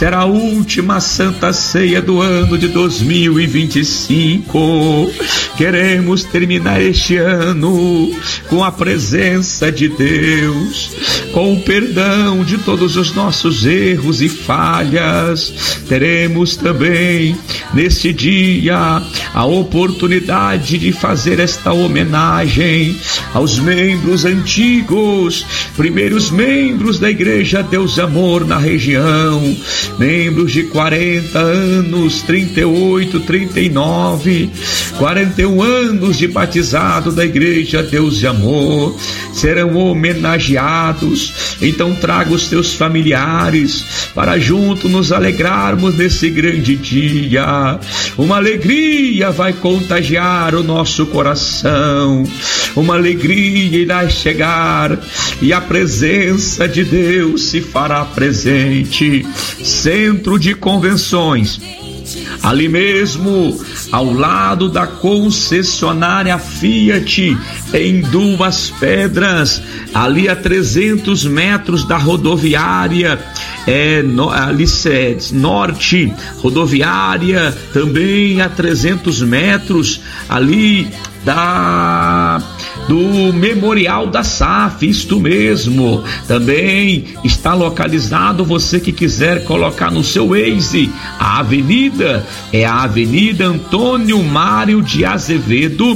será a última Santa Ceia do ano de 2025. Queremos terminar este ano com a presença de Deus, com o perdão de todos os nossos erros e falhas. Teremos também neste dia a oportunidade de fazer esta homenagem aos membros antigos, primeiros membros da Igreja Deus Amor na região, membros de 40 anos, 38, 39, 41 anos de batizado da Igreja Deus de Amor, serão homenageados. Então traga os teus familiares para junto nos alegrarmos nesse grande dia. Uma alegria vai contagiar o nosso coração, uma alegria irá chegar e a presença de Deus se fará presente. Centro de convenções, ali mesmo ao lado da concessionária Fiat, em Duas Pedras, ali a 300 metros da rodoviária norte, rodoviária também a 300 metros ali do Memorial da SAF, isto mesmo. Também está localizado, você que quiser colocar no seu Waze, a avenida é a Avenida Antônio Mário de Azevedo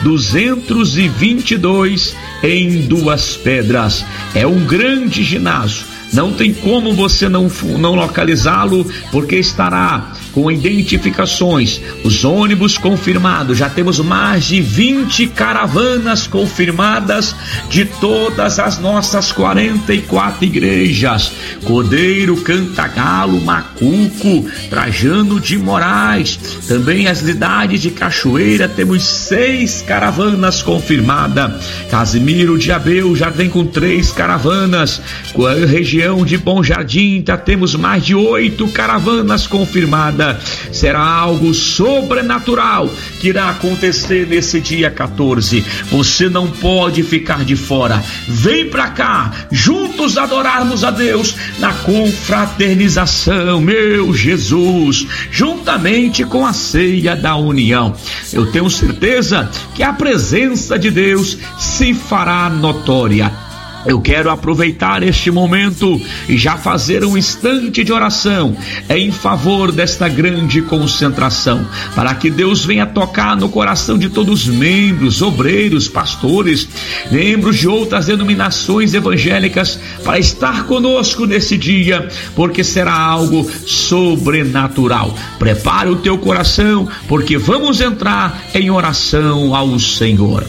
222, em Duas Pedras. É um grande ginásio, não tem como você não localizá-lo, porque estará com identificações, os ônibus confirmados. Já temos mais de 20 caravanas confirmadas de todas as nossas 44 igrejas: Cordeiro, Cantagalo, Macuco, Trajano de Moraes, também as cidades de Cachoeira, temos 6 caravanas confirmadas. Casimiro de Abel já vem com 3 caravanas. Com a região de Bom Jardim já temos mais de 8 caravanas confirmadas. Será algo sobrenatural que irá acontecer nesse dia 14. Você não pode ficar de fora. Vem pra cá, juntos adorarmos a Deus na confraternização, meu Jesus, juntamente com a ceia da união. Eu tenho certeza que a presença de Deus se fará notória. Eu quero aproveitar este momento e já fazer um instante de oração em favor desta grande concentração, para que Deus venha tocar no coração de todos os membros, obreiros, pastores, membros de outras denominações evangélicas, para estar conosco nesse dia, porque será algo sobrenatural. Prepare o teu coração, porque vamos entrar em oração ao Senhor.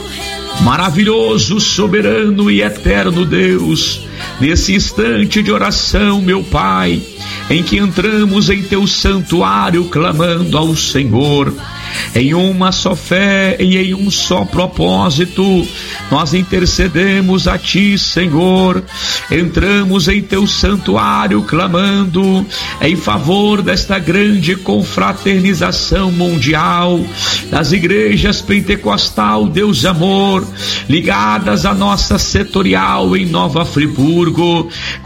Maravilhoso, soberano e eterno Deus, nesse instante de oração, meu Pai, em que entramos em teu santuário clamando ao Senhor, em uma só fé e em um só propósito, nós intercedemos a Ti, Senhor. Entramos em Teu santuário clamando em favor desta grande confraternização mundial das igrejas pentecostal Deus Amor, ligadas à nossa setorial em Nova Friburgo,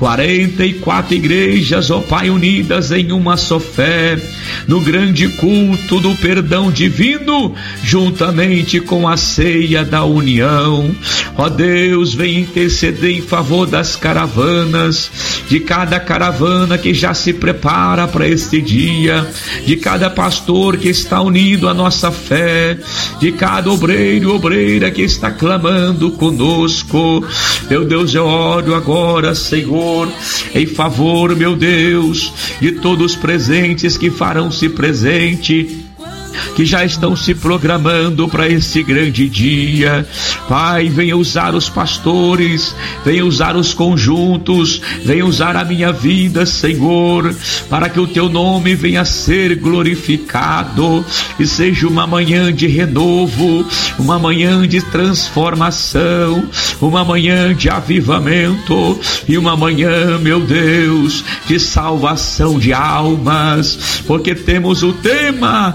44 igrejas, ó Pai, unidas em uma só fé, no grande culto do perdão divino, juntamente com a ceia da união. Ó Deus, vem interceder em favor das caravanas, de cada caravana que já se prepara para este dia, de cada pastor que está unido à nossa fé, de cada obreiro e obreira que está clamando conosco. Meu Deus, eu oro agora, Senhor, em favor, meu Deus, de todos os presentes que farão-se presente, que já estão se programando para esse grande dia. Pai, venha usar os pastores, venha usar os conjuntos, venha usar a minha vida, Senhor, para que o teu nome venha a ser glorificado e seja uma manhã de renovo, uma manhã de transformação, uma manhã de avivamento e uma manhã, meu Deus, de salvação de almas, porque temos o tema: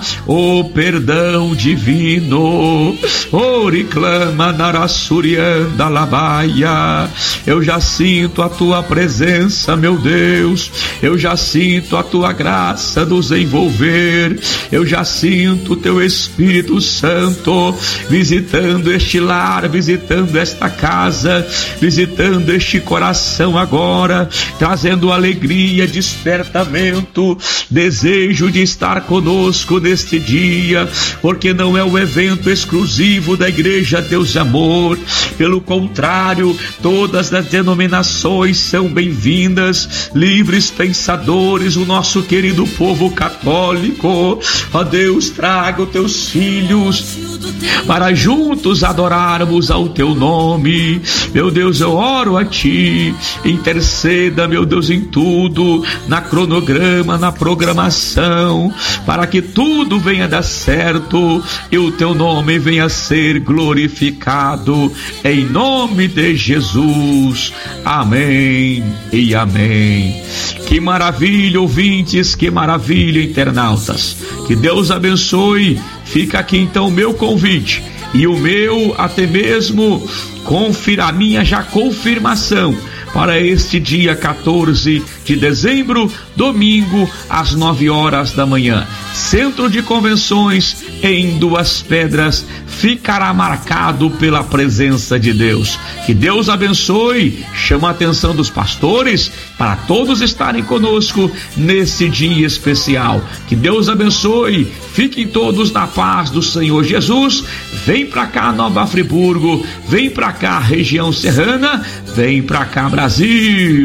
o perdão divino. Oriclama narassurianda labaia. Eu já sinto a tua presença, meu Deus. Eu já sinto a tua graça nos envolver. Eu já sinto o teu Espírito Santo visitando este lar, visitando esta casa, visitando este coração agora, trazendo alegria, despertamento, desejo de estar conosco neste dia, porque não é um evento exclusivo da Igreja Deus de Amor. Pelo contrário, todas as denominações são bem-vindas, livres pensadores, o nosso querido povo católico. Ó Deus, traga os teus filhos para juntos adorarmos ao teu nome. Meu Deus, eu oro a ti, interceda, meu Deus, em tudo, na cronograma, na programação, para que tudo venha dar certo e o teu nome venha a ser glorificado, em nome de Jesus. Amém e amém. Que maravilha, ouvintes, que maravilha, internautas. Que Deus abençoe. Fica aqui então o meu convite e o meu até mesmo a minha já confirmação para este dia 14 de dezembro, domingo, às 9 horas da manhã. Centro de Convenções em Duas Pedras ficará marcado pela presença de Deus. Que Deus abençoe. Chama a atenção dos pastores para todos estarem conosco nesse dia especial. Que Deus abençoe. Fiquem todos na paz do Senhor Jesus. Vem para cá, Nova Friburgo. Vem para cá, região serrana. Vem para cá, Brasil.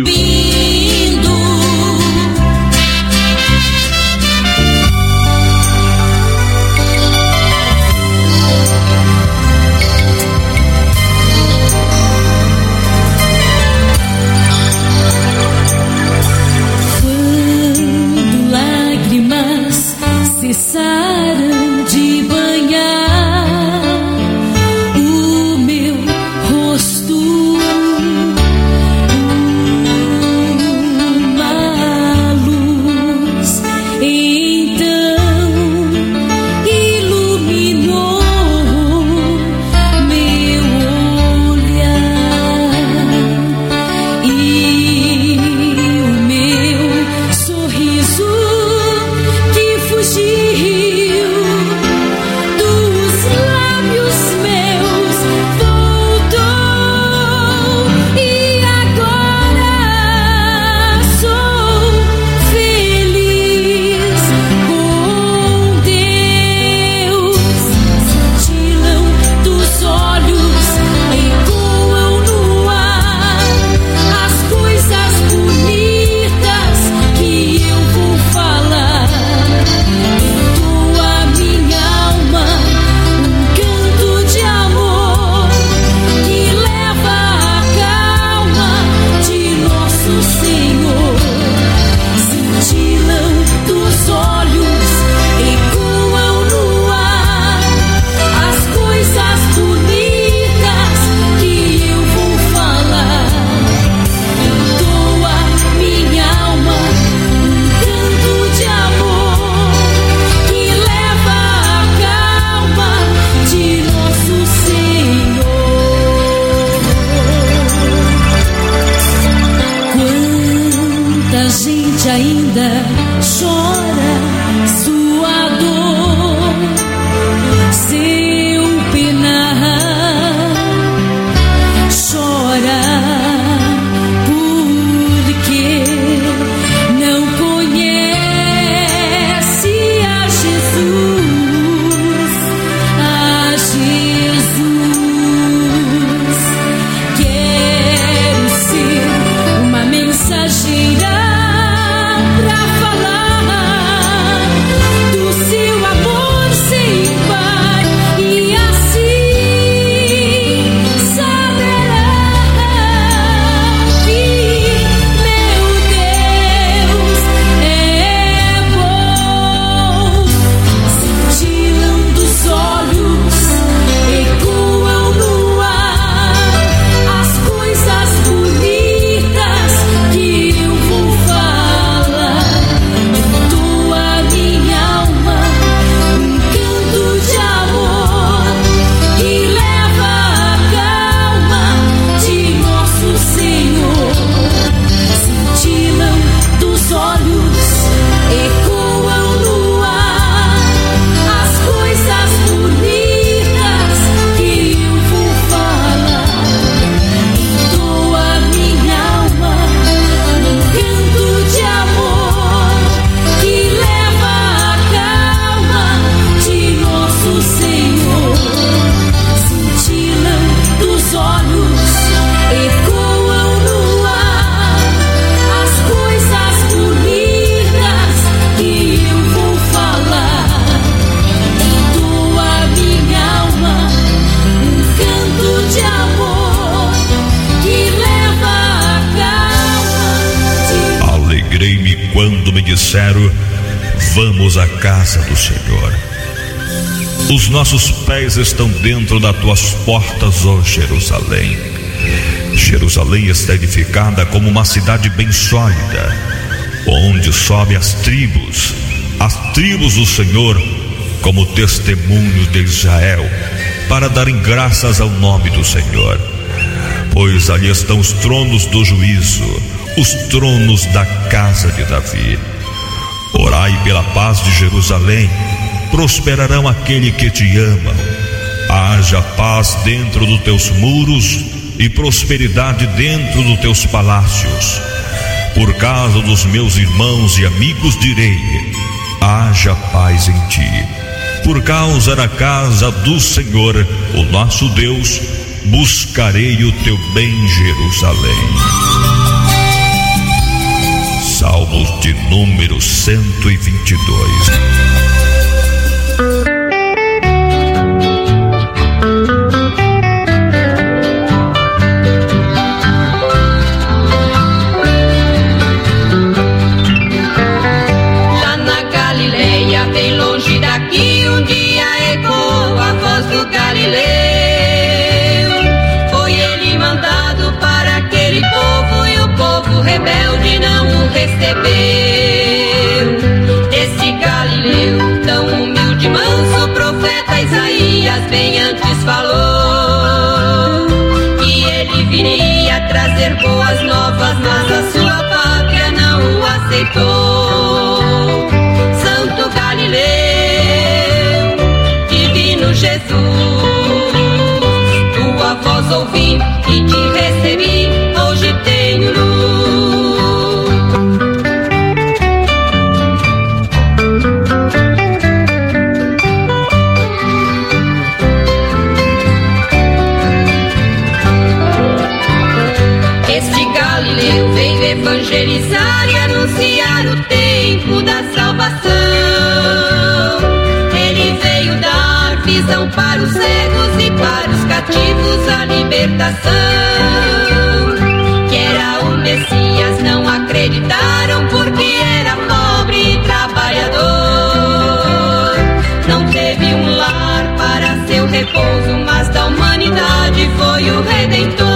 Cessaram de banhar o meu rosto, uma luz então iluminou meu olhar e o meu sorriso que fugiu dos lábios meus voltou, e agora sou feliz com Deus. Cintilam dos olhos, ecoam no ar as coisas bonitas que eu vou falar. Entoa minha alma um canto de amor que leva a calma de nosso Senhor. Cintilam dos olhos, ecoam no ar as coisas bonitas que eu vou falar. Entoa minha alma um canto de amor que leva a calma de nosso Senhor. Quanta gente ainda chora sua dor, seu penar, chora porque não conhece a Jesus, a Jesus. Quero ser uma mensageira pra falar quando me disseram: vamos à casa do Senhor. Os nossos pés estão dentro das tuas portas, ó Jerusalém. Jerusalém está edificada como uma cidade bem sólida, onde sobem as tribos do Senhor, como testemunhos de Israel, para darem graças ao nome do Senhor. Pois ali estão os tronos do juízo, os tronos da casa de Davi. Orai pela paz de Jerusalém, prosperarão aquele que te amam. Haja paz dentro dos teus muros e prosperidade dentro dos teus palácios. Por causa dos meus irmãos e amigos direi: haja paz em ti. Por causa da casa do Senhor, o nosso Deus, buscarei o teu bem, Jerusalém. Salmos de número 122. Rebelde não o recebeu. Esse Galileu tão humilde, manso, profeta Isaías bem antes falou que ele viria trazer boas novas, mas a sua pátria não o aceitou. Santo Galileu, divino Jesus, tua voz ouvi e te recebi, hoje tenho luz. Evangelizar e anunciar o tempo da salvação. Ele veio dar visão para os cegos e para os cativos a libertação. Que era o Messias, não acreditaram porque era pobre e trabalhador. Não teve um lar para seu repouso, mas da humanidade foi o Redentor.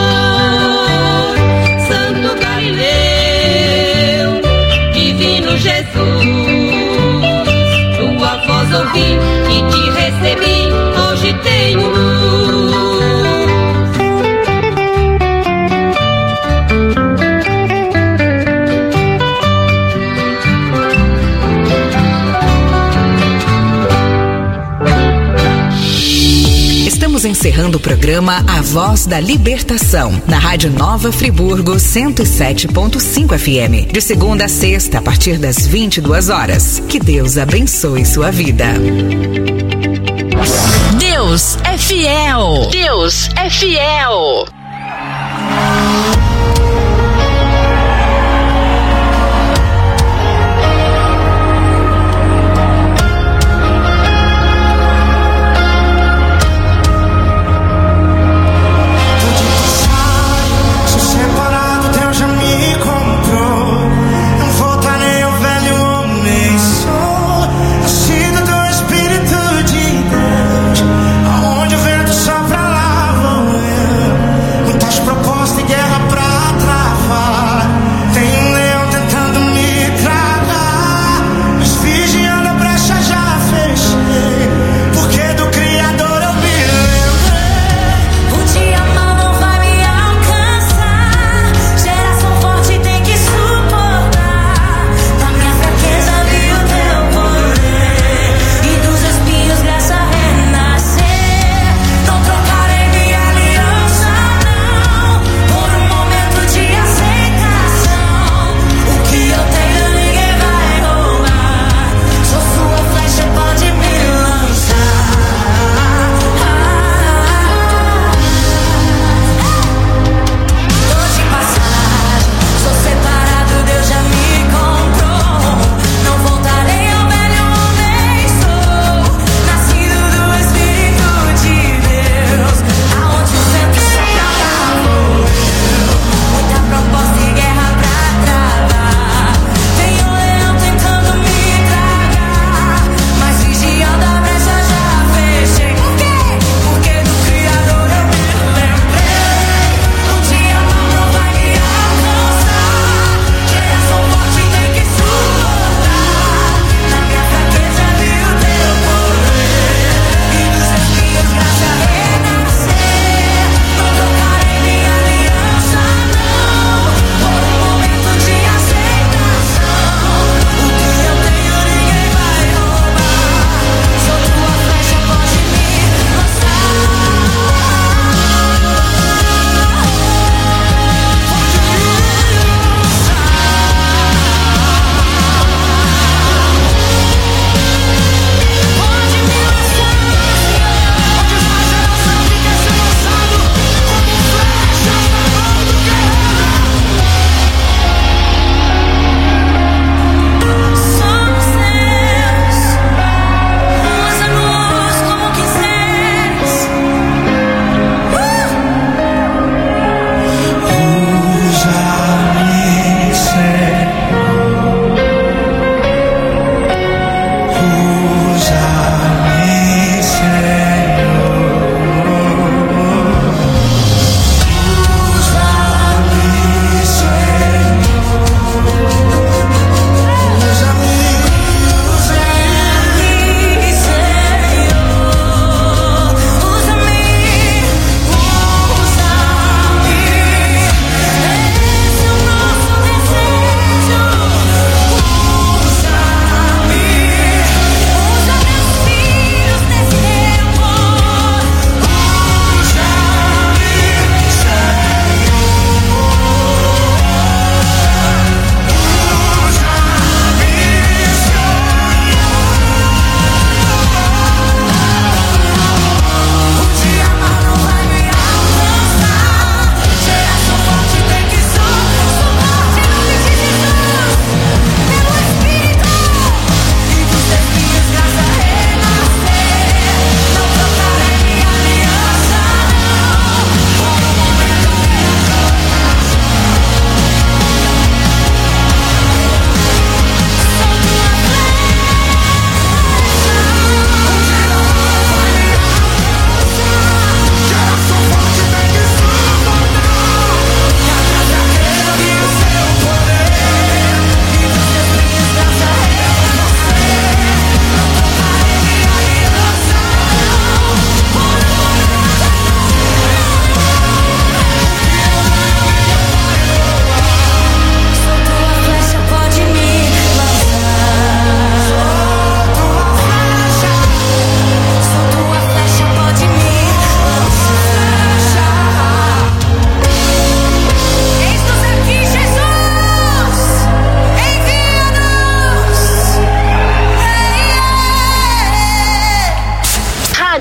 Jesus, tua voz ouvi e te recebi, hoje tenho luz. Estamos encerrando o programa A Voz da Libertação, na Rádio Nova Friburgo 107.5 FM, de segunda a sexta, a partir das 22 horas. Que Deus abençoe sua vida. Deus é fiel. Deus é fiel. Proposta e guerra pra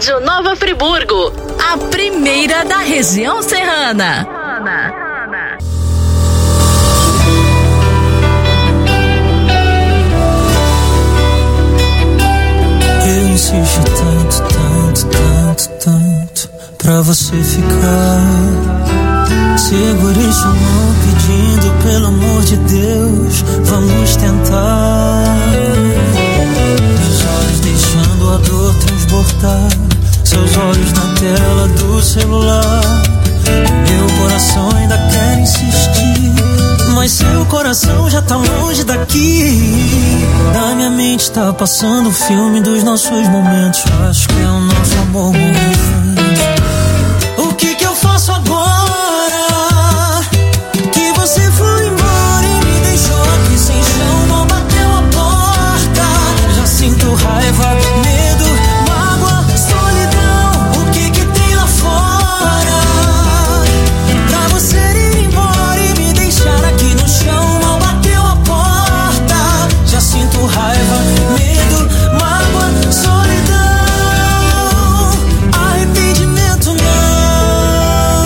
Rádio Nova Friburgo, a primeira da região serrana. Eu insisto tanto pra você ficar. Segurei sua mão pedindo pelo amor de Deus, vamos tentar. Meus olhos deixando a dor transbordar, seus olhos na tela do celular. Meu coração ainda quer insistir, mas seu coração já tá longe daqui. Na minha mente tá passando o filme dos nossos momentos. Acho que é o nosso amor morrendo. O que eu faço agora? Que você foi embora e me deixou aqui sem chão. Mal bateu a porta. Já sinto raiva, medo, mágoa, solidão. O que tem lá fora? Pra você ir embora e me deixar aqui no chão. Mal bateu a porta. Já sinto raiva, medo, mágoa, solidão. Arrependimento não.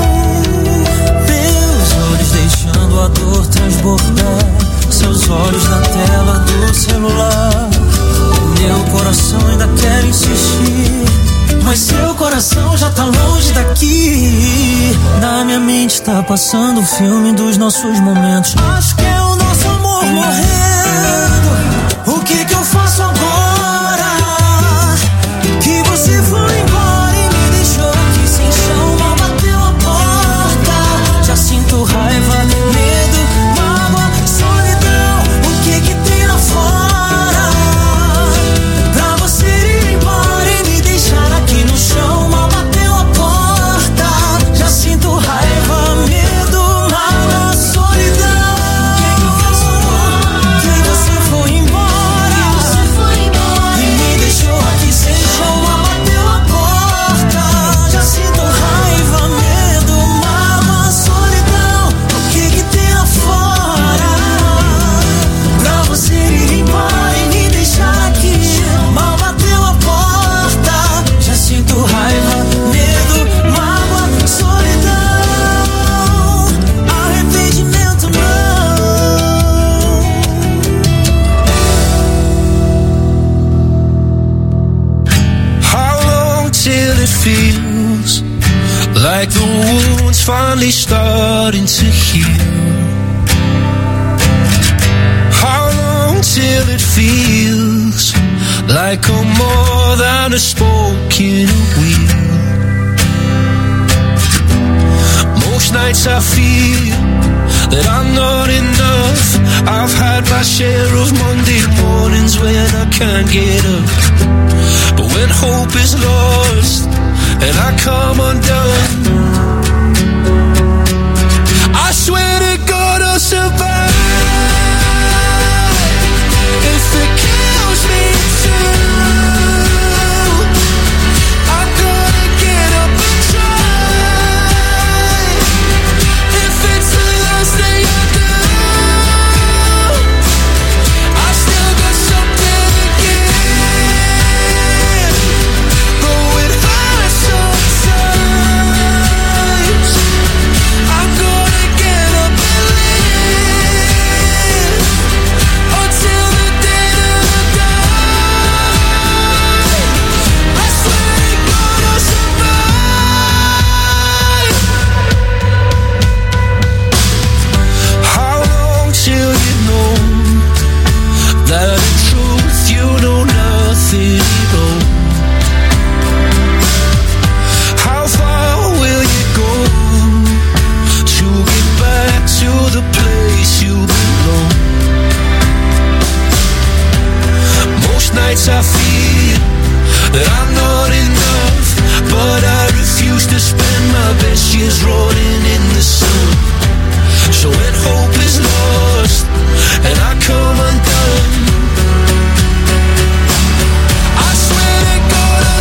Meus olhos deixando a dor transbordar, seus olhos na tela do celular. Meu coração ainda quer insistir, mas seu coração já tá longe daqui. Na minha mente tá passando o filme dos nossos momentos. Acho que é o nosso amor morrendo. O que eu faço agora? Que você foi embora e me deixou aqui sem chão. Mal bateu a porta. Já sinto raiva, medo, mágoa, solidão. O que tem lá fora? Pra você ir embora e me deixar aqui no chão. Mal bateu a porta. Já sinto raiva, medo, mágoa, solidão. O que eu faço agora? Que você foi embora e me deixou aqui sem chão. Mal bateu a porta. Já sinto raiva, medo, mágoa, solidão. O que tem lá fora? Pra você ir embora e me deixar aqui. Mal bateu a porta. Já sinto raiva, medo, mágoa, solidão. Arrependimento não. How long till it feels like the wound's finally starting to heal? How long till it feels like I'm more than a spoken wheel? Most nights I feel that I'm not enough. I've had my share of Monday mornings when I can't get up. But when hope is lost and I come undone, I swear to God I'll survive. If it kills me too, I'm gonna get up and try. If it's the last thing I do, I still got something to give. Though it hurts sometimes, I'm gonna get up and live until the day that I die. I swear to God I'll survive. How long till you know that in truth you know nothing at all? How far will you go to get back to the place you belong? Most nights I feel that I'm not enough, but I refuse to spend my best years rolling in the sun. So when hope is lost and I come undone, I swear to God I'll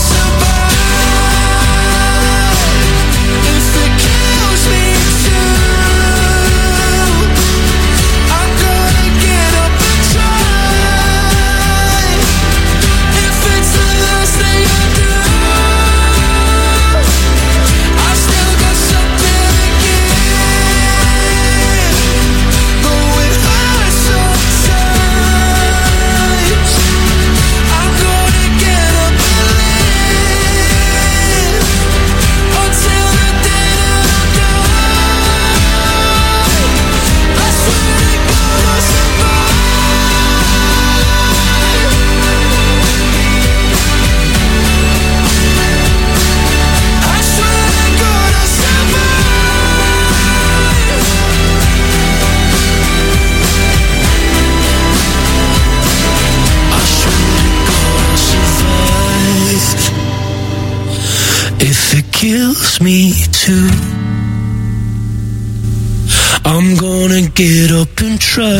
survive. If it kills me too, I'm gonna get up and try. If it's the last thing I kills me too. I'm gonna get up and try.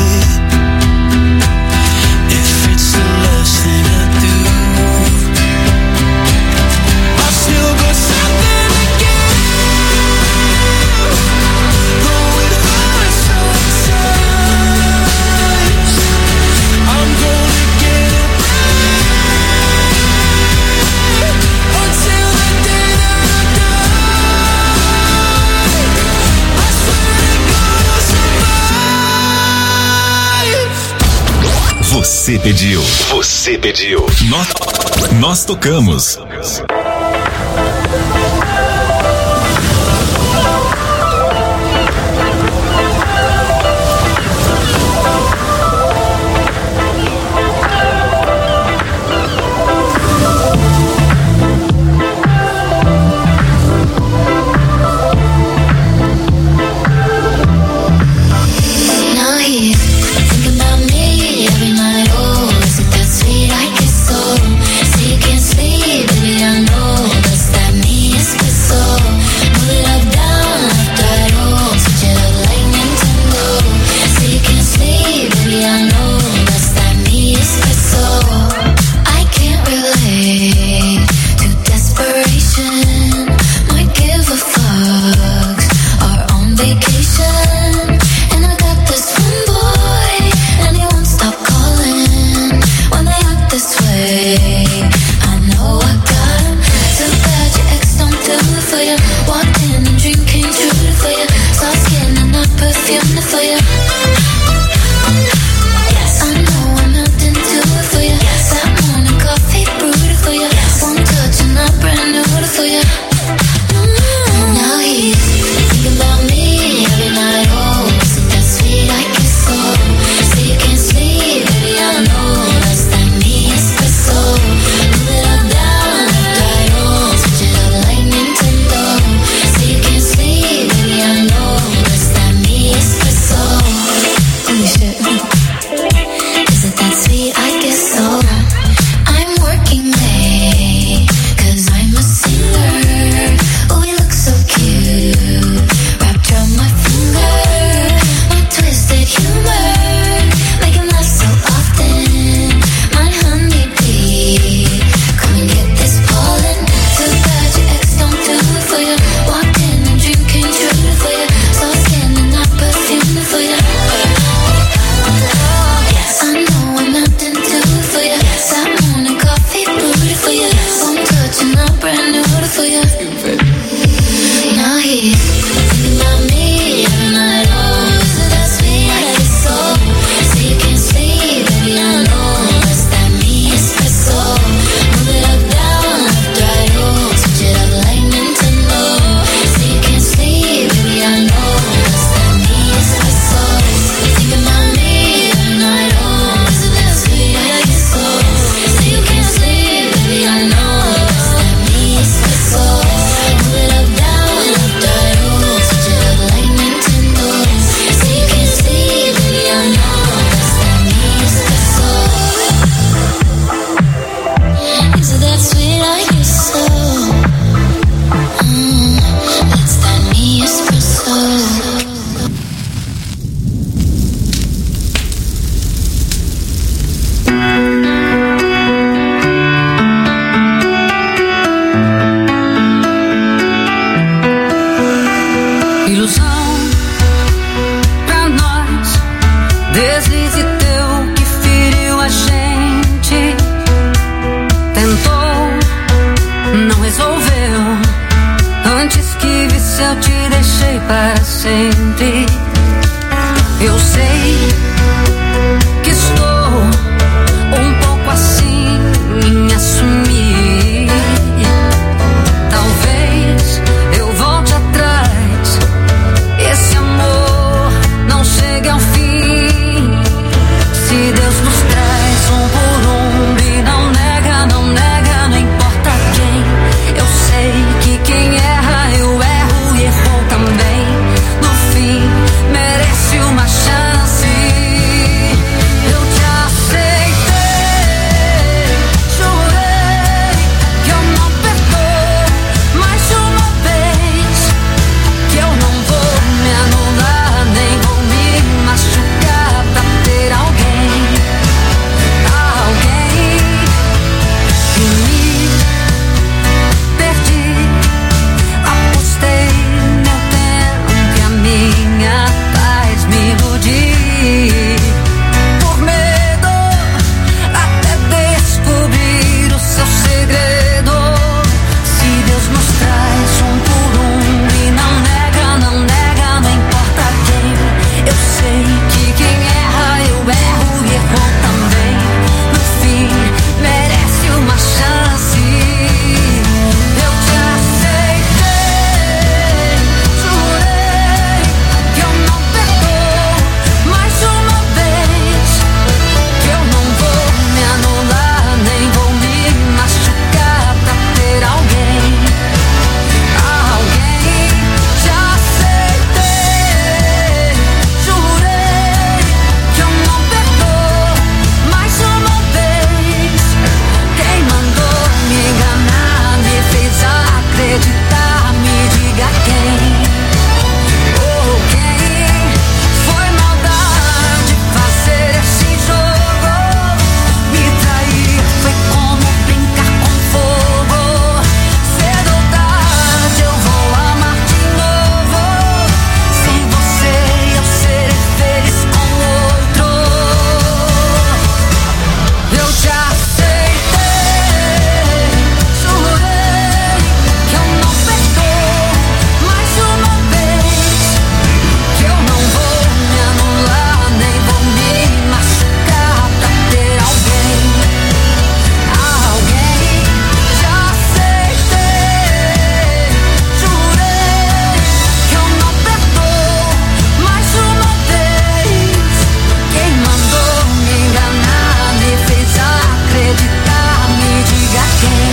If it's the last thing I do, I've still got something to give. Though it hurts sometimes, I'm gonna get up until the day that I die. I swear to God I'll survive. Você pediu. Você pediu. Nós tocamos. Now here, think about me every night. Oh, is it that sweet? I guess so. Say you can't sleep, baby, I know. Does that mean Eu te aceitei, jurei que eu não perdoo mais uma vez, que eu não vou me anular, nem vou me machucar pra ter alguém. Te aceitei, jurei que eu não perdoo mais uma vez. Quem mandou me enganar, me fez acreditar, me diga quem.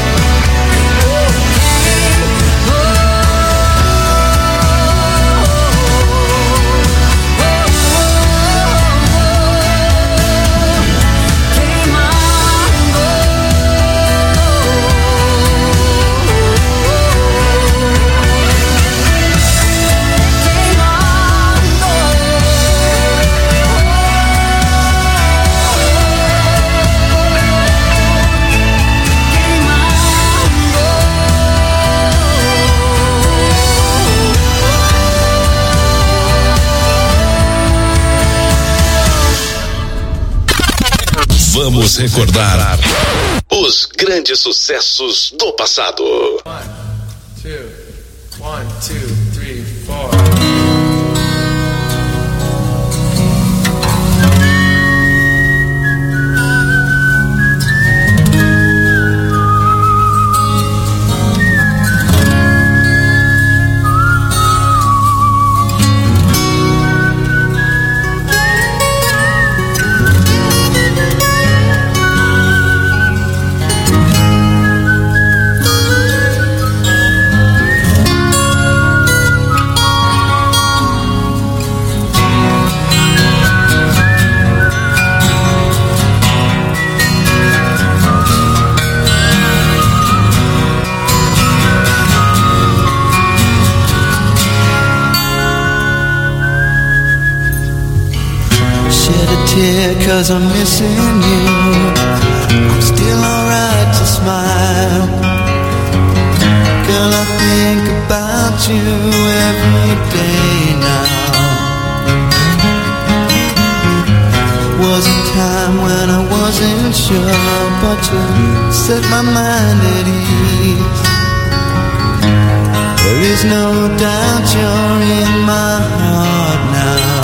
Vamos recordar os grandes sucessos do passado. 1, 2, 3, 4. Cause I'm missing you, I'm still alright to smile. Girl, I think about you every day now. Was a time when I wasn't sure, but you set my mind at ease. There is no doubt you're in my heart now.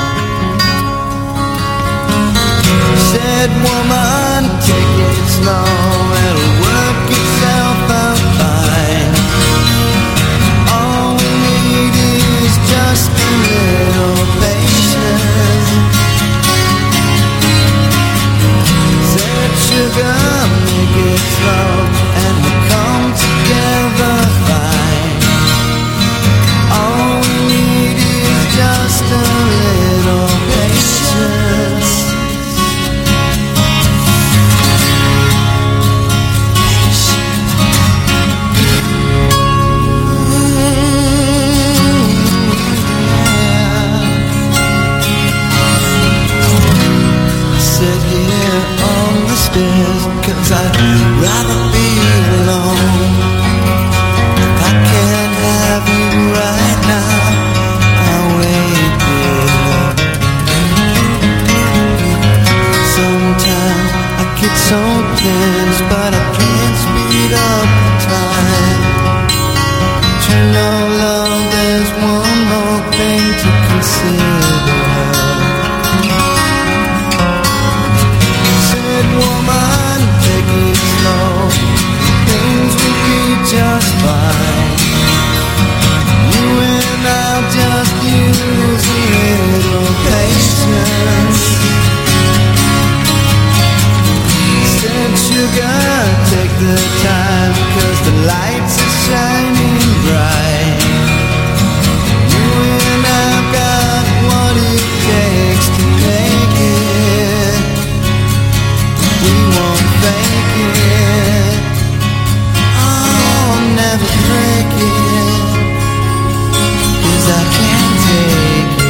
Said woman, take it slow, it'll work itself out fine. All we need is just a little patience. Said sugar, make it slow, and we'll come together fine. All we need is just a little patience. Cause I'd rather be alone. If I can't have you right now, I'll wait below. Sometimes I get so tense, but I can't speed up the time. But you know, love, there's one more thing to consider. Said woman, take it slow, things will be just fine. You and I'll just use a little patience. Said sugar, take the time, cause the lights are shining bright. You and I've got what it takes to make it. We won't fake it, I'll never break it, 'cause I can't take it.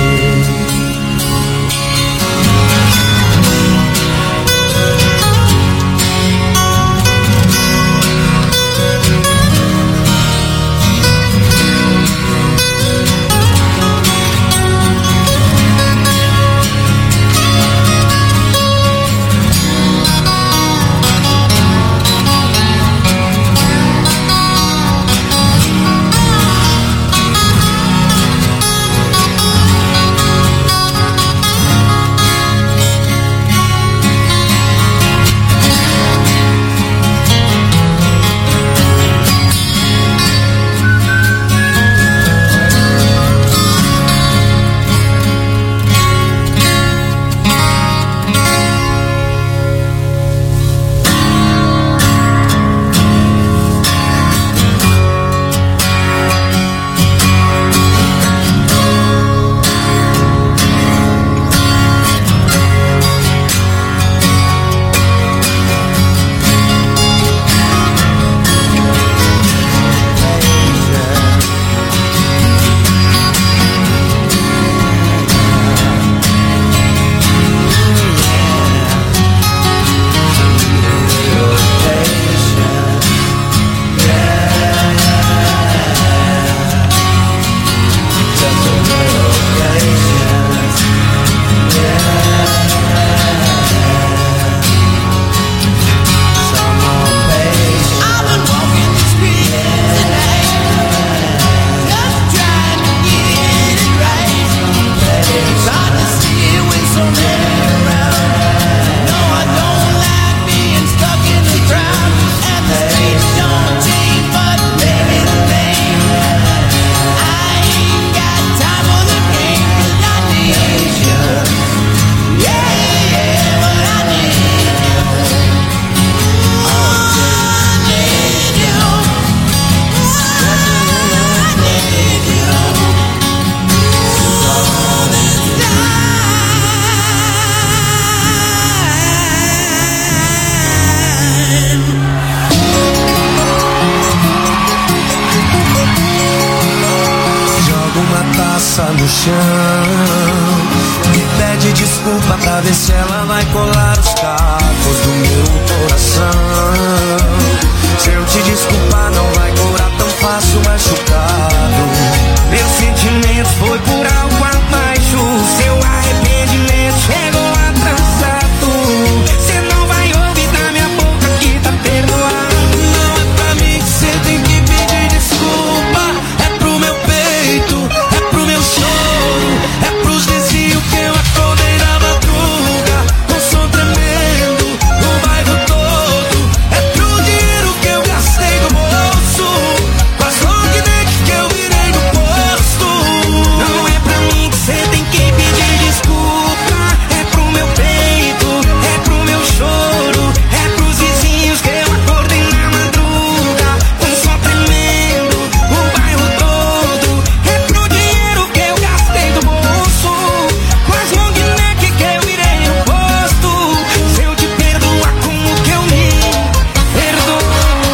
chão. Me pede desculpa pra ver se ela vai colar os cacos do meu coração. Se eu te desculpar não vai curar tão fácil machucado. Meu sentimento foi por algo abaixo. Seu arrependimento chegou atrasado. Cê não vai ouvir da minha boca que tá perdoado. Não é pra mim que cê tem que pedir desculpa. É pro meu peito, é pro meu choro, é pros vizinhos que eu acordei na madruga com som tremendo no bairro todo. É pro dinheiro que eu gastei do bolso, com as long neck que eu virei no posto. Não é pra mim que cê tem que pedir desculpa. É pro meu peito, é pro meu choro, é pros vizinhos que eu acordei na madruga com som tremendo no bairro todo. É pro dinheiro que eu gastei do bolso, com as long neck que eu virei no posto. Se eu te perdoar, como que eu me perdoo?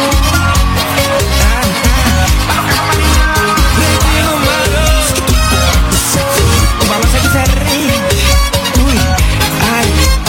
Neguinho maroto, o balanço é diferente. Ui, ai,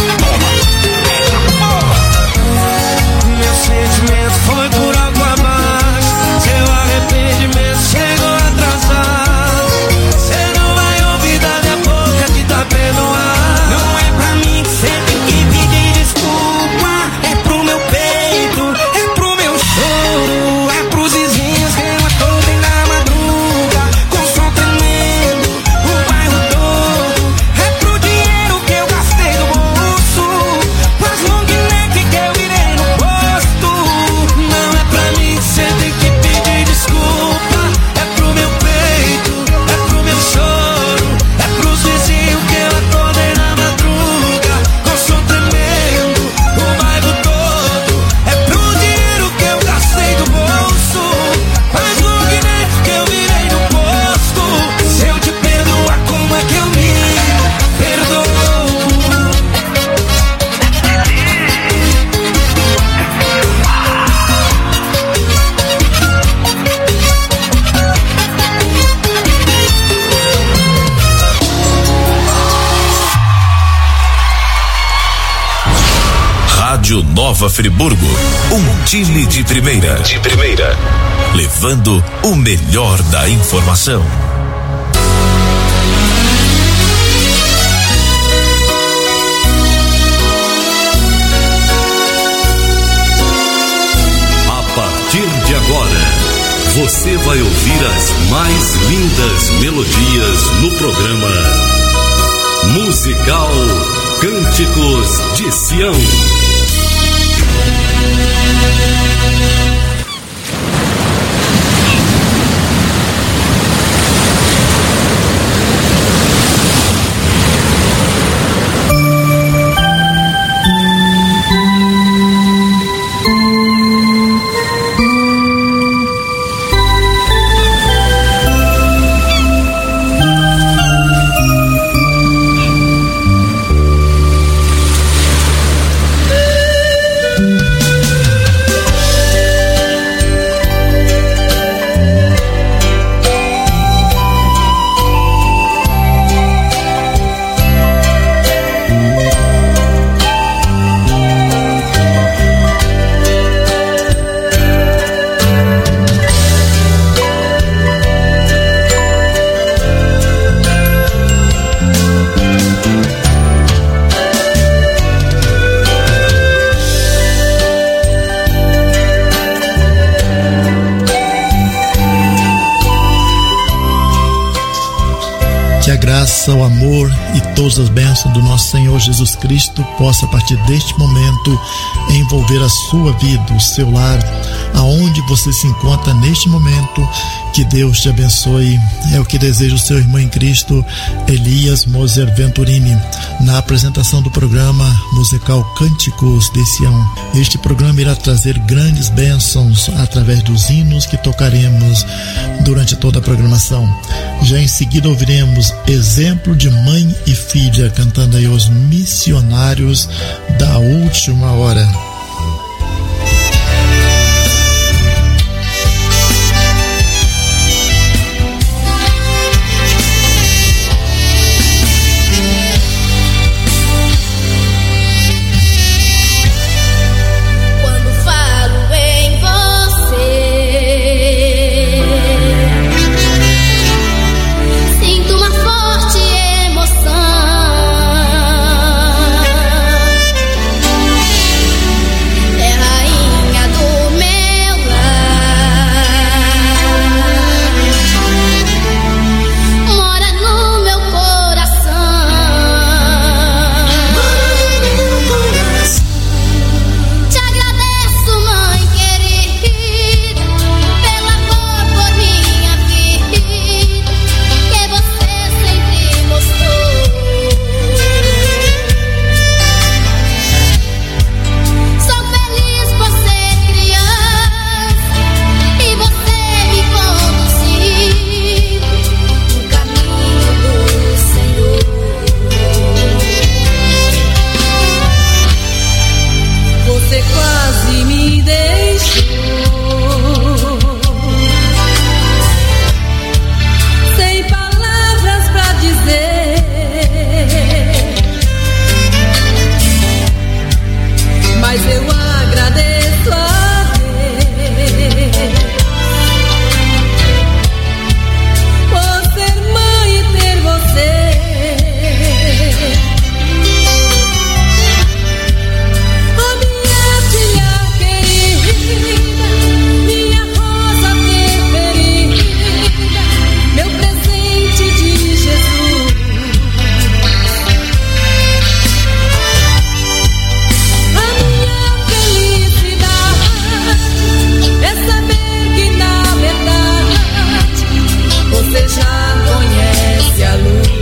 meu sentimento foi por algo abaixo. Seu arrependimento chegou atrasado. Cê não vai ouvir da minha boca que tá perdoado. Não é pra mim que cê tem que pedir desculpa. É pro meu peito, é pro meu choro, é pros vizinhos que eu acordei na madruga com som tremendo no bairro todo. É pro dinheiro que eu gastei do bolso, com as long neck que eu virei no posto. Não é pra mim que cê tem que pedir desculpa. É pro meu peito, é pro meu choro, é pros vizinhos que eu acordei na madruga com som tremendo no bairro todo. É pro dinheiro que eu gastei do bolso, com as long neck que eu virei no posto. Se eu te perdoar, como é que eu me perdoo? Rádio Nova Friburgo, um time de primeira. De primeira. Levando o melhor da informação. A partir de agora, você vai ouvir as mais lindas melodias no programa Musical Cânticos de Sião. graça, o amor e todas as bênçãos do nosso Senhor Jesus Cristo possa a partir deste momento envolver a sua vida, o seu lar, aonde você se encontra neste momento. Que Deus te abençoe. É o que deseja o seu irmão em Cristo, Elias Moser Venturini, na apresentação do programa musical Cânticos de Sião. Este programa irá trazer grandes bênçãos através dos hinos que tocaremos durante toda a programação. Já em seguida ouviremos Exemplo de Mãe e Filha, cantando aí os missionários da última hora. mas eu agradeço a Deus por ser mãe e ter você. Oh, minha filha querida, minha rosa preferida, meu presente de Jesus. A minha felicidade é saber que na verdade você já conhece a luz.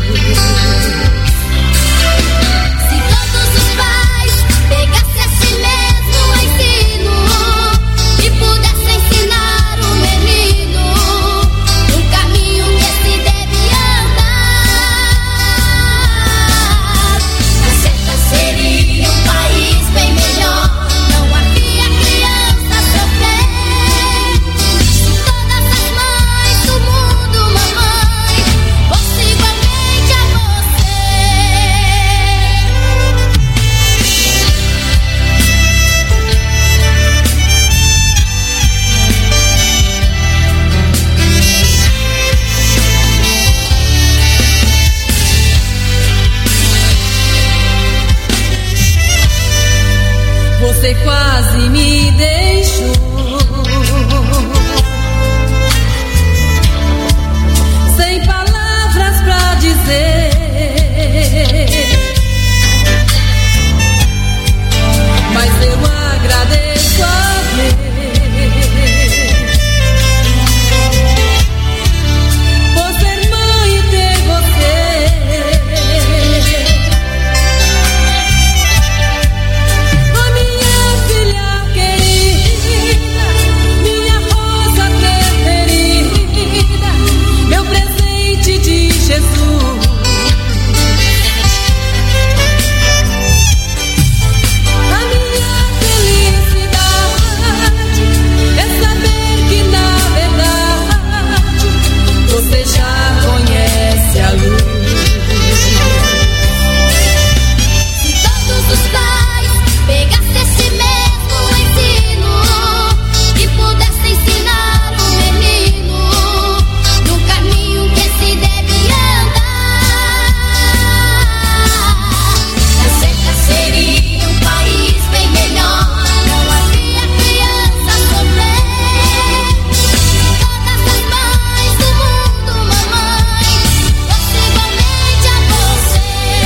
Se todos os pais pegassem esse mesmo ensino e pudessem ensinar o menino um caminho que se deve andar, a certa seria um país bem melhor. Não havia criança sofrer. Se todas as mães do mundo, mamãe, fosse igualmente a você. Você quase me deixou sem palavras pra dizer, mas eu agradeço a Deus por ser mãe e ter você. Oh, minha filha querida, minha rosa preferida, meu presente de Jesus. A minha felicidade é saber que na verdade você já conhece a luz. Se todos os pais pegassem esse mesmo ensino e pudessem ensinar o menino no caminho que se deve andar, a certa seria um país bem melhor. Não havia criança sofrer. Todas as mães do mundo, mamãe, fosse igualmente a você.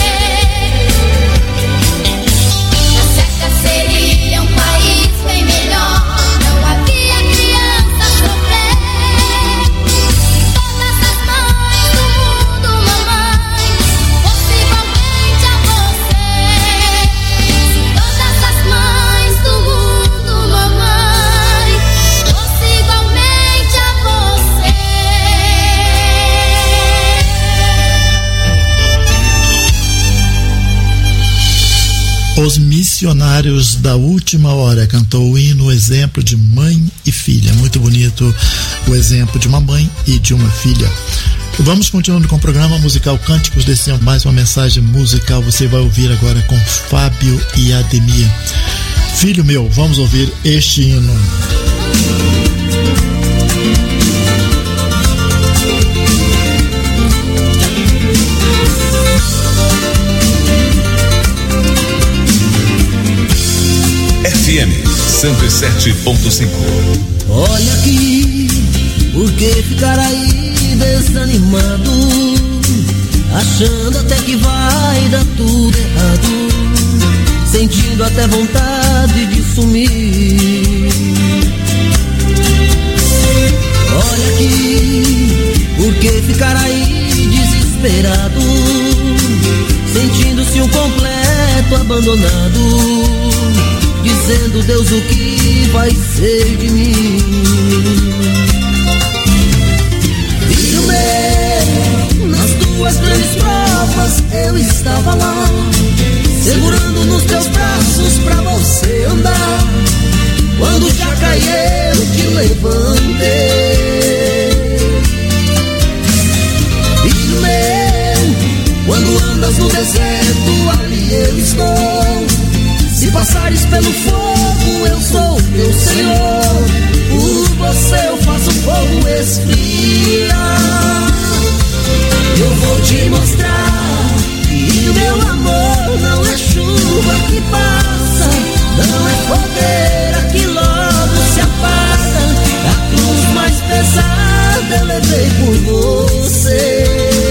A certa seria um país bem melhor. Não havia criança sofrer. Todas as mães do mundo, mamãe, fosse igualmente a você. Todas as mães do mundo, mamãe, fosse igualmente a você. Os missionários da última hora cantou o hino, o exemplo de mãe e filha. Muito bonito o exemplo de uma mãe e de uma filha. Vamos continuando com o programa musical Cânticos desse ano. Mais uma mensagem musical você vai ouvir agora com Fábio e Ademir. Filho meu, vamos ouvir este hino. FM 107.5. Olha aqui, por que ficar aí desanimado, achando até que vai dar tudo errado, sentindo até vontade de sumir. Olha aqui, por que ficar aí desesperado, sentindo-se um completo abandonado, dizendo Deus o que vai ser de mim. Filho meu, nas tuas grandes provas eu estava lá, segurando nos teus braços pra você andar. Quando já caí eu te levantei. Filho meu, quando andas no deserto ali eu estou. Se passares pelo fogo, eu sou teu Senhor. Por você eu faço o fogo esfriar. Eu vou te mostrar que o meu amor não é chuva que passa, não é fogueira que logo se apaga. A cruz mais pesada eu levei por você.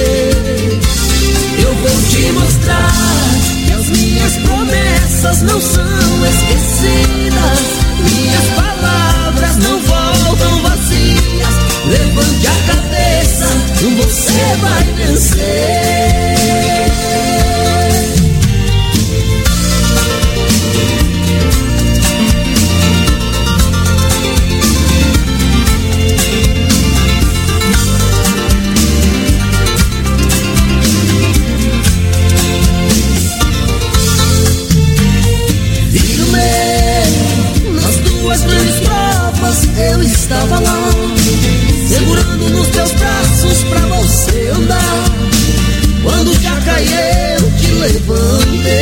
Eu vou te mostrar que as minhas promessas não são esquecidas, minhas palavras não voltam vazias. Levante a cabeça, você vai vencer. E no meio, nas duas grandes provas, eu estava lá, segurando nos teus braços pra você andar. Quando já caí eu te levantei.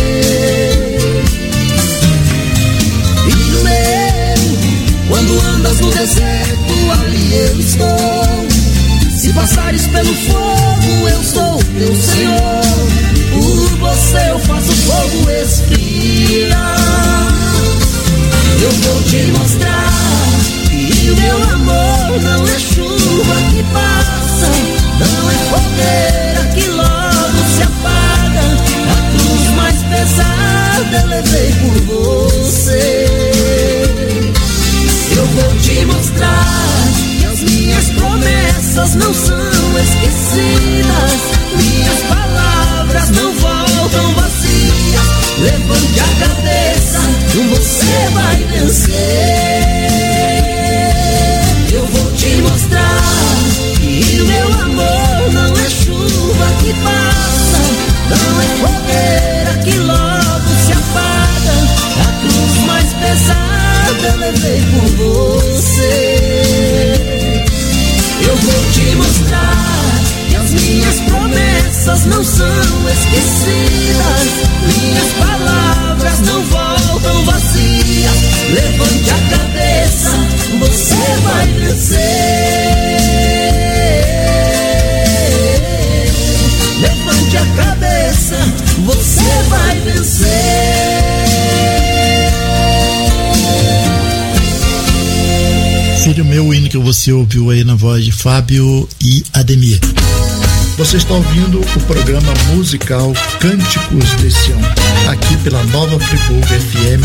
E no meio, quando andas no deserto, ali eu estou. Se passares pelo fogo, eu sou teu Senhor. Por você eu faço o fogo esfriar. Eu vou te mostrar que o meu amor não é chuva que passa, não é fogueira que logo se apaga. A cruz mais pesada eu levei por você. Eu vou te mostrar que as minhas promessas não são esquecidas, minhas palavras não voltam vazias. Levante a cabeça, você vai vencer. Eu vou te mostrar que o meu amor não é chuva que passa, não é fogueira que logo se apaga. A cruz mais pesada eu levei por você. Eu vou te mostrar que as minhas promessas não são esquecidas, minhas palavras não voltam vazias. Levante a cabeça, você vai vencer. Levante a cabeça, você vai vencer. Filho meu, o hino que você ouviu aí na voz de Fábio e Ademir. Você está ouvindo o programa musical Cânticos de Sião, aqui pela Nova Friburgo FM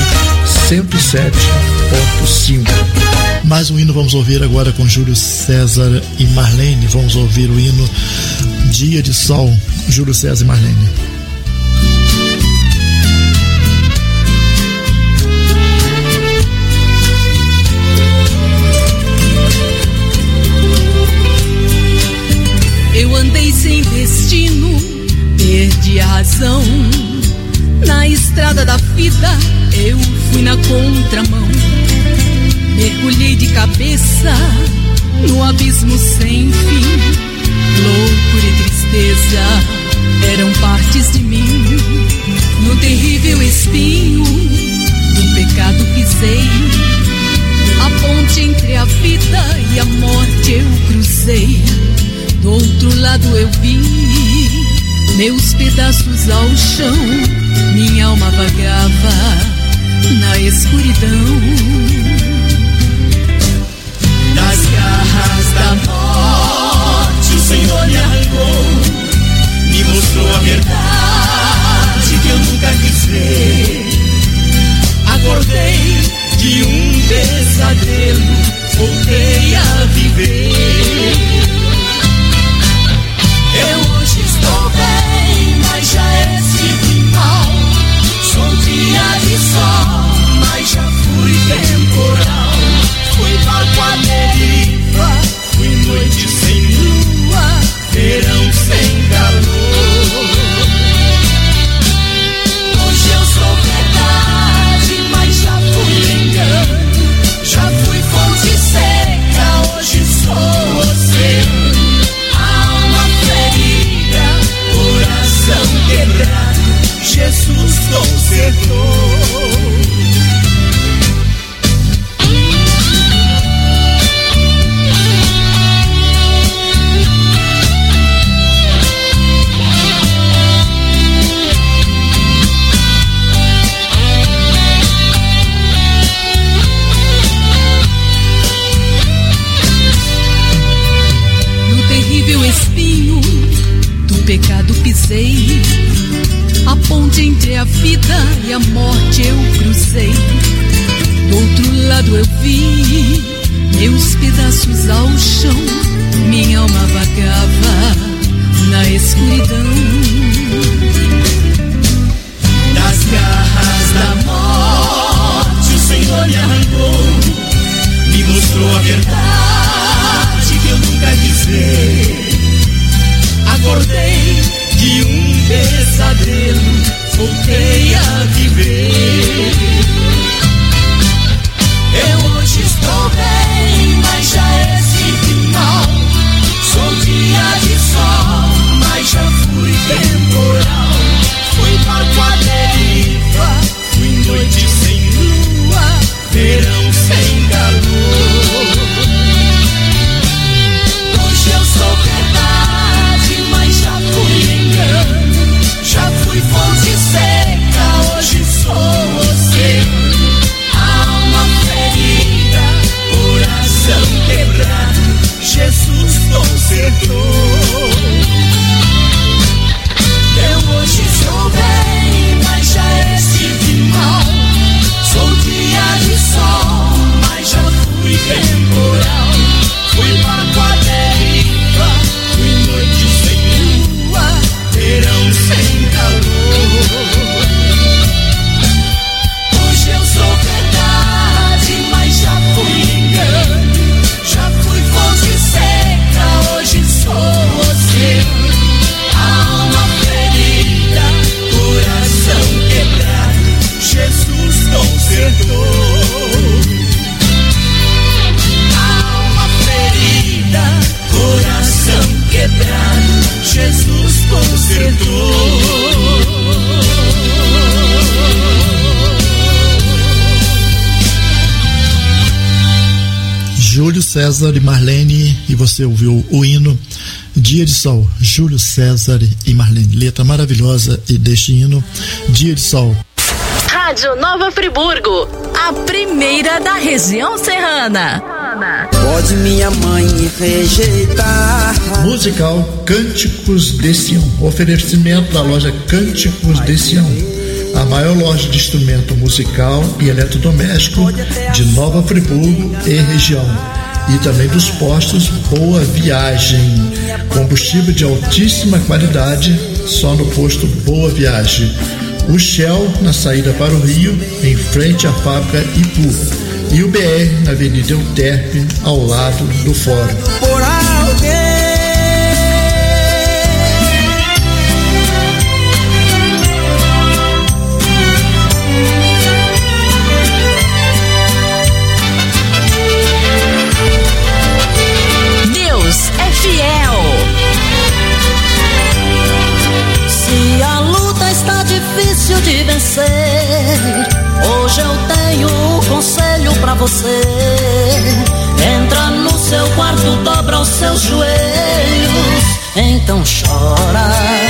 107.5. Mais um hino vamos ouvir agora com Júlio César e Marlene. Vamos ouvir o hino Dia de Sol, Júlio César e Marlene. Eu andei sem destino, perdi a razão. Na estrada da vida eu fui na contramão. Mergulhei de cabeça no abismo sem fim. Loucura e tristeza eram partes de mim. No terrível espinho do pecado pisei. A ponte entre a vida e a morte eu cruzei. Do outro lado eu vi meus pedaços ao chão. Minha alma vagava na escuridão. Das garras da morte o Senhor me arrancou, me mostrou a verdade que eu nunca quis ver. Acordei de um pesadelo, voltei a viver. Eu hoje estou bem, mas já é final. Sou dia de sol, mas já fui e a morte eu cruzei. Do outro lado eu vi meus pedaços ao chão. Minha alma vagava na escuridão. Das garras da morte o Senhor me arrancou, me mostrou a verdade que eu nunca quis ver. Acordei de um pesadelo, voltei a viver. Eu hoje estou bem, mas já é final. Sou dia de sol, mas já fui temporal. Fui barco à deriva, fui noite sem lua, verão sem calor. Hoje eu sou verdade, mas já fui engano. Já fui fonte seca, hoje sou oceano. Alma ferida, coração quebrado, Jesus consertou. Eu hoje estou bem, mas já estive mal. Sou dia de sol, mas já fui temporal. Fui barco à deriva, fui noite sem lua, verão sem calor. Hoje eu sou verdade, mas já fui engano. Já fui fonte seca, hoje sou oceano. Alma ferida, coração quebrado, Jesus consertou. Alma ferida, coração quebrado, Jesus consertou. Júlio César e Marlene, e você ouviu o hino Dia de Sol, Júlio César e Marlene, letra maravilhosa e deste hino, Dia de Sol. Rádio Nova Friburgo, a primeira da região serrana. Pode minha mãe me rejeitar. Musical Cânticos de Sião, oferecimento da loja Cânticos de Sião, a maior loja de instrumento musical e eletrodoméstico de Nova Friburgo e região, e também dos postos Boa Viagem, combustível de altíssima qualidade só no posto Boa Viagem. O Shell na saída para o Rio, em frente à fábrica Ipu, e o BR na Avenida Euterpe, ao lado do Fórum. Por alguém. Deus é fiel. Se a luta está difícil de vencer, hoje eu tenho um conselho pra você. Entra no seu quarto, dobra os seus joelhos, então chora.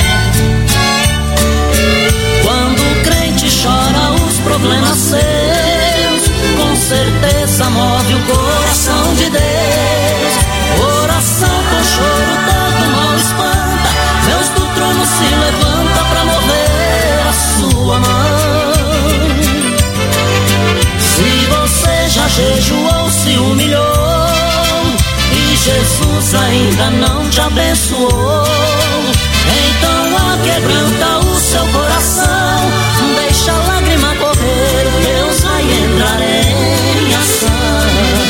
Quando o crente chora os problemas seus, com certeza move o coração de Deus. Oração com choro todo mal espanta, Deus do trono se levanta pra mover a sua mão. Se você já jejuou, se humilhou e Jesus ainda não te abençoou, então aquebranta o seu coração, deixa a lágrima correr, Deus vai entrar em ação.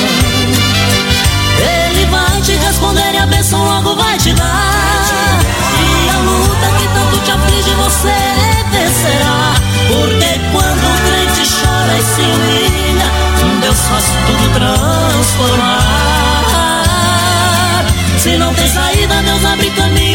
Ele vai te responder e a bênção logo vai te dar, e a luta que tanto te aflige você vencerá, porque quando o crente chora e se humilha, Deus faz tudo transformar. Se não tem saída, Deus abre caminho